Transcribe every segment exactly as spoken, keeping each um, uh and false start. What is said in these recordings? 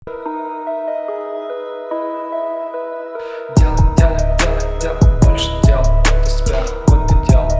Делай, делай, делай, делай, больше дел, вот успех, вот и дел.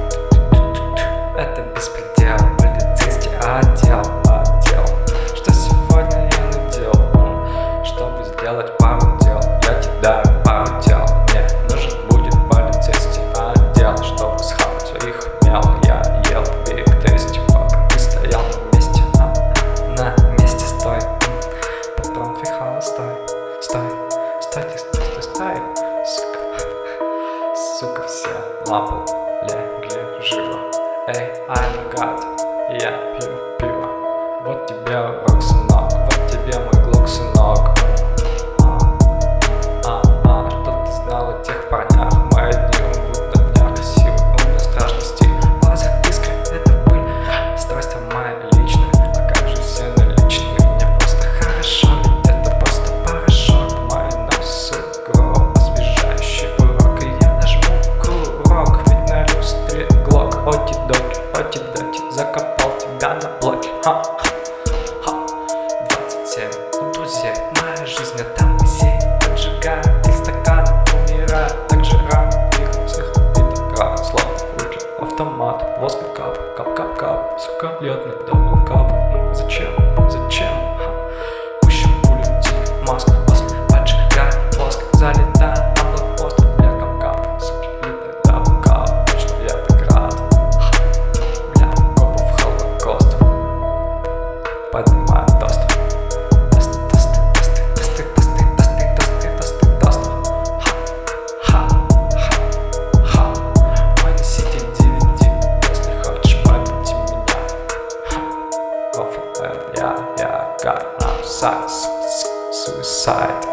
Это беспредел, полицейский отдел, отдел. Что сегодня я надел, чтобы сделать пару дел? Я кидаю пару дел, мне нужен будет полицейский отдел, чтобы схавать их мел. Я ел биг тести, пока ты стоял на месте, а на месте стой. Патрон фихала, стой, стой, стой, стой, стой, стой, сука. Сука, все на пол легли живо. Эй, I'm God, я пью пиво. Вот тебе урок, сынок, вот тебе мой глок, сынок. А, а, а, что ты знал о тех парнях? Мои дни умрут на днях, красивый, умный, страшный стиль. В глазах искры, это пыль, страсть моя личная. А как же все наличные? Мне просто хорошо, ведь это просто порошок. Мой нос сугроб, освежающий урок. И я нажму курок, ведь на люстре глок. Оти-доки, оти-доки, закопал тебя на блоке. Ха, ха, двадцать семь у друзей, моя жизнь это музей. Поджигаю их стакан, умираю так же рано. Их смех и игра, сладкий руки, автомат, воска кап, кап-кап-кап. Сука, летный дабл кап. Зачем, зачем? Ха. Пусть пули в тебе, маска, после поджигаю воск. Залетаю на блокпост, бля, кап-кап. Суки, летный дабл кап, точно я так рад. Ха. Бля, копов холокост. Поднимаю тост. Тосты, тосты, тосты, тосты, тосты, тосты, тосты, тосты, тосты. Ха, ха, ха, ха. Мой носитель ди ви ди, если хочешь победить меня. Ха. Офф, я, я, got outside, suicide.